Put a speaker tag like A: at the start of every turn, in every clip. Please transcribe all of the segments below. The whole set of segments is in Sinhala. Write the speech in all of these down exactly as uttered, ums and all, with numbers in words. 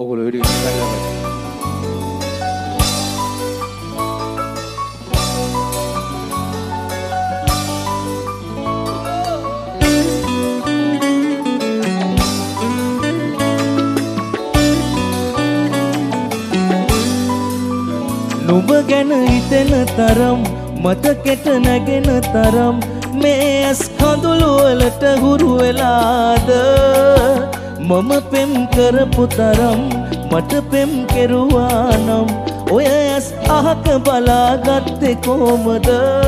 A: ඔගොල්ලෝ වැඩි කරලා
B: නුඹ ගැන හිතෙන තරම් මතකෙට නැගෙන තරම් මේ ඇස් කඳුළු වලට හුරු වෙලාද මම පෙම් කරපු තරම් මට පෙම් කෙරුවා නම් ඔය ඇස් අහක බලාගත්තේ කොහොමද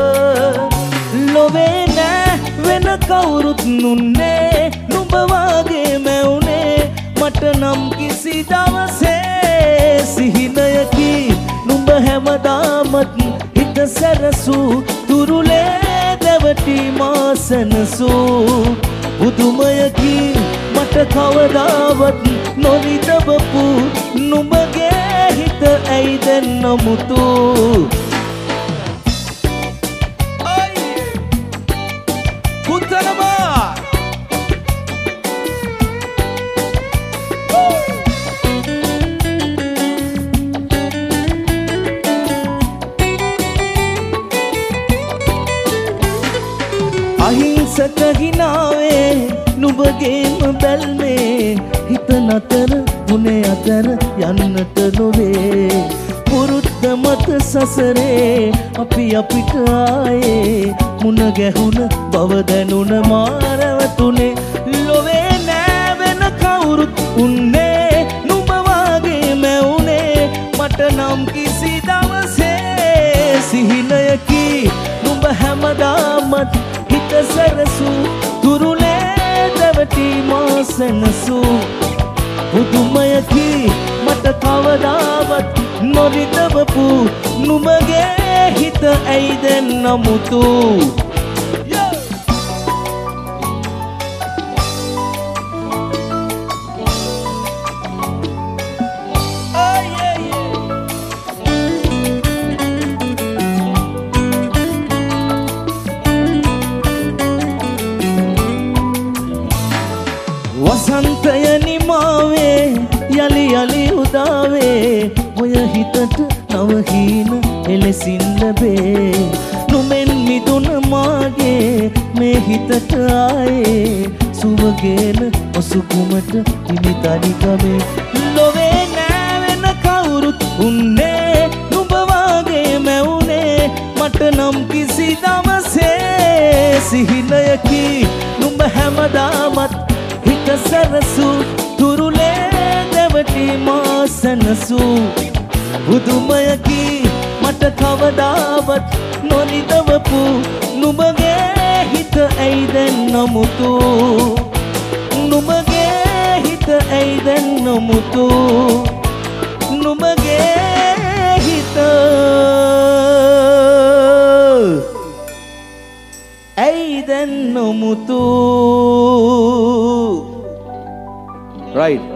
B: ලොවේ නෑ වෙන කවුරුත් නුන්නේ නුඹ වාගේ මැවුනේ මට නම් කිසි දවසේ සිහිනයකි නුඹ හැමදාමත් හිත සැරසූ තුරුලේ දැවටි මාසනසූ බුදුමයකි මට කවදාවත් නොරිදවපු නුඹගේ හිත ඇයි දැන් නමුතු අහිංසක හිනාවේ නුඹගේම බැල්මේ හිත නතර මුනේ අතර යන්නට නොවේ පුරුද්ද මත සසරේ අපි අපිට ආයේ මුණ ගැහුණ බව දැනුණ මාරවතුනේ ලොවේ නෑ වෙන කවුරුත් උන්නේ නුඹ වාගේ මැවුනේ මට නම් කිසි දවසේ සිහිනයකි නුඹ හැමදාමත් හිත සැරසූ තුරුලේ දැවටි මාසනසූ බුදුමයකි මට කවදාවත් නොරිදවපු නුඹගේ හිත ඇයි දැන් නමුතු වසන්තය නිමාවේ යලි යලි උදාවේ ඔය හිතට නවහීන එලෙසින් ලැබේ නුඹෙන් මිදුන මාගේ මේ හිතට ආයේ සුවගේන ඔසුකුමට හිමි තනිකමේ ලොවේ නෑ වෙන කවුරුත් උන්නේ නුඹ වාගේ මැවුනේ මට නම් කිසි දවසේ සිහිනයකි නුඹ හැමදාමත් හිත සැරසූ තුරුලේ දැවටි මාසනසූ බුදුමයකි මට කවදාවත් නොනිදවපු නුඹගේ හිත ඇයි දැන් නමුතු නුඹගේ හිත ඇයි දැන් නමුතු නුඹගේ හිත ඇයි දැන් නමුතු
A: right